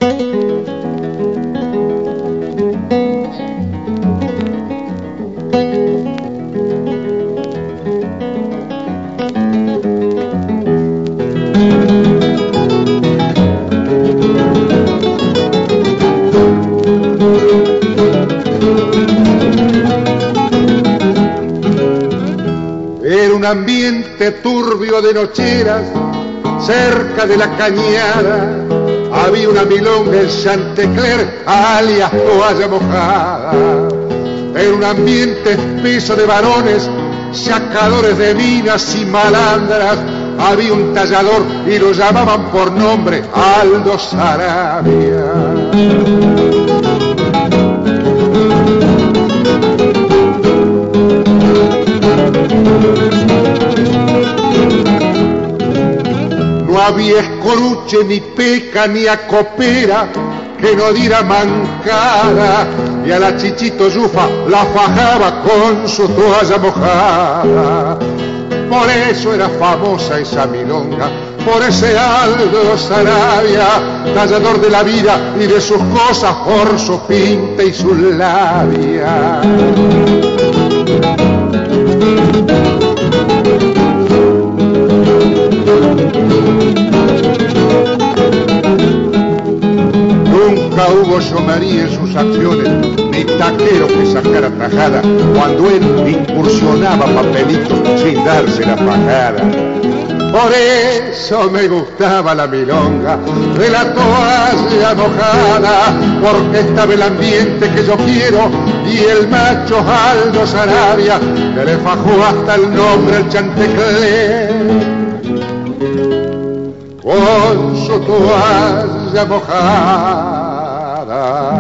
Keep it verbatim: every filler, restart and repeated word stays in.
Era un ambiente turbio de nocheras, cerca de la cañada había una milonga en Chantecler, alias Toalla Mojada. Era un ambiente espeso de varones, sacadores de minas y malandras. Había un tallador y lo llamaban por nombre Aldo Sarabia. No había escoruche, ni peca, ni acopera que no diera mancada, y a la Chichito Yufa la fajaba con su toalla mojada. Por eso era famosa esa milonga, por ese Aldo Sarabia, tallador de la vida y de sus cosas, por su pinta y su labia. Nunca hubo chomería en sus acciones, ni taquero que sacara tajada, cuando él incursionaba papelitos sin darse la fajada. Por eso me gustaba la milonga de la toalla mojada, porque estaba el ambiente que yo quiero y el macho Aldo Sarabia, que le fajó hasta el nombre al Chantecler con su toalla mojada.